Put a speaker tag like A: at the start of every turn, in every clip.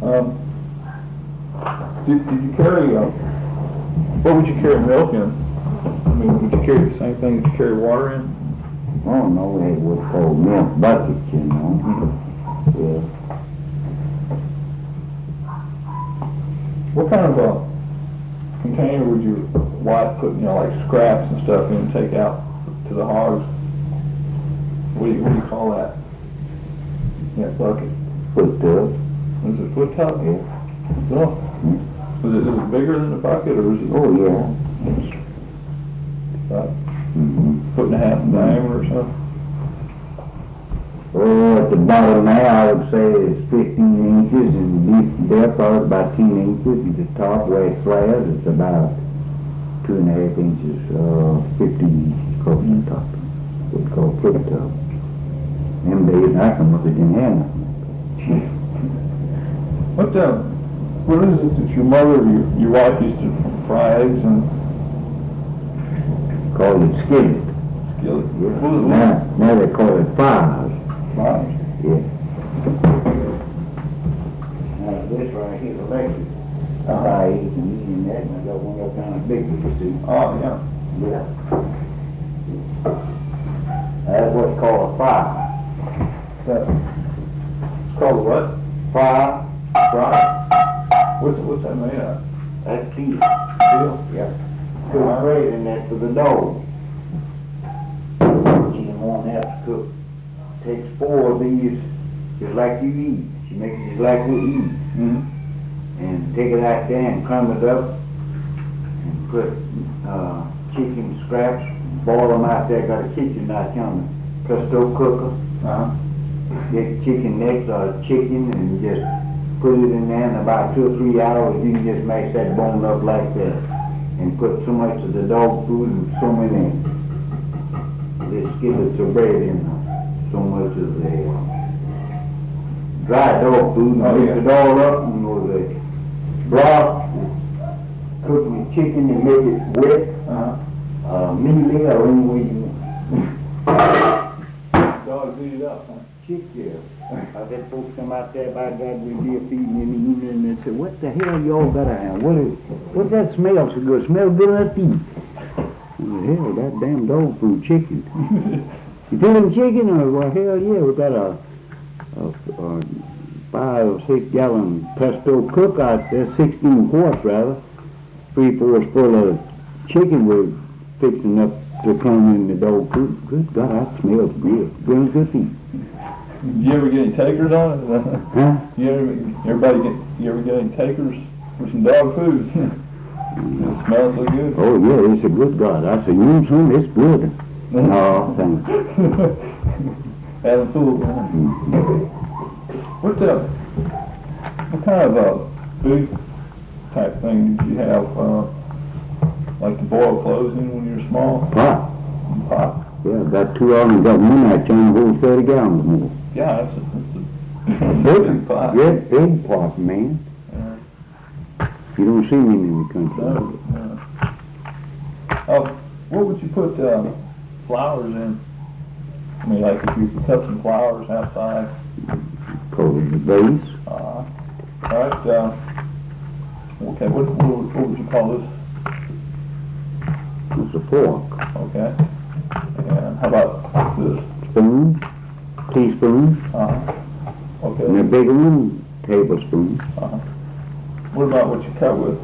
A: Did you carry, what would you carry milk in? I mean, would you carry the same thing that you carry water in?
B: Oh no, we had what's called milk buckets, you know. Yeah.
A: What kind of a container would your wife put, like scraps and stuff in and take out to the hogs? What do you call that? Yeah, bucket.
B: Foot tub.
A: Is it foot tub?
B: Yeah.
A: No. Is it bigger than a bucket, or is it?
B: Oh yeah.
A: About foot and a half in diameter or something?
B: Oh, at the bottom now I would say it's 15 inches, and the depth of it about 10 inches, and the top where it's flat it's about 2.5 inches, 15 inches across the top. What's called foot tub. Them days I can look at didn't have nothing.
A: What is it that your mother, your wife used to fry eggs in?
B: Called it skillet.
A: Skillet?
B: Yeah. Now they call it fries.
A: Fries?
B: Yeah. Now this right here, electric. I buy eggs and eating that, and I got one of those kind of big ones too.
A: Oh, yeah.
B: Yeah. That's what's called a fry.
A: It's called what?
B: Fry.
A: Fry? What's that made of?
B: That's steel.
A: Steel?
B: Yeah. Put bread in that for the dough. She won't have to cook. Takes 4 of these just like you eat. She makes it just like we eat.
A: Mm-hmm.
B: And take it out there and crumb it up and put chicken scraps, boil them out there. Got a kitchen out here on the presto cooker. Get chicken necks or chicken and just put it in there. In about 2 or 3 hours you can just make that bone up like that. And put so much of the dog food and so many skillets of bread in there. So much of the dry dog food and mix it all up, and the broth, cook the chicken and make it wet, mealy or any way you want.
A: Dogs eat it up, huh?
B: Chick, yeah. I had folks come out there by God with deer feeding in the evening and they said, what the hell y'all got around? What's that smell so good? Smell good enough to eat. What the hell, that damn dog food chicken. You feeding chicken or, well, hell yeah, we got a 5 or 6 gallon pesto cook out there, 16 quarts rather. 3/4 full of chicken we're fixing up to come in the dog food. Good God, that smells good. Good to eat.
A: Did you ever get any takers on it?
B: Huh?
A: You ever get any takers for some dog food? It smells so good.
B: Oh yeah, it's a good God. I said, son, it's good. No, thanks.
A: Had a fool. What kind of food type thing did you have? Like to boil clothes in when you were small?
B: Pot.
A: Pot.
B: Yeah, got 2 of them. Got one I turned a whole 30 gallons more.
A: Yeah, that's a big pot.
B: Yeah, big pot, man. You don't see many in the country.
A: No. What would you put flowers in? I mean, like if you could cut some flowers outside.
B: Cover the base.
A: All right. Okay. What would you call this?
B: It's a fork.
A: Okay. And how about this?
B: Spoon. Teaspoon.
A: Okay.
B: And a bigger one, tablespoon.
A: What about what you cut with?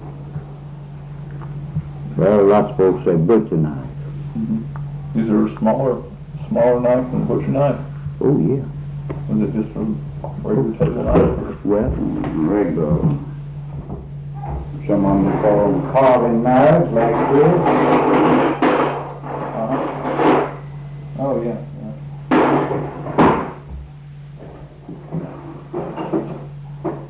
B: Well, lots of folks say butcher knife.
A: Is there a smaller knife than a butcher knife?
B: Oh yeah.
A: Is it just a regular table knife?
B: Well, regular. Some of them call them carving knives like this.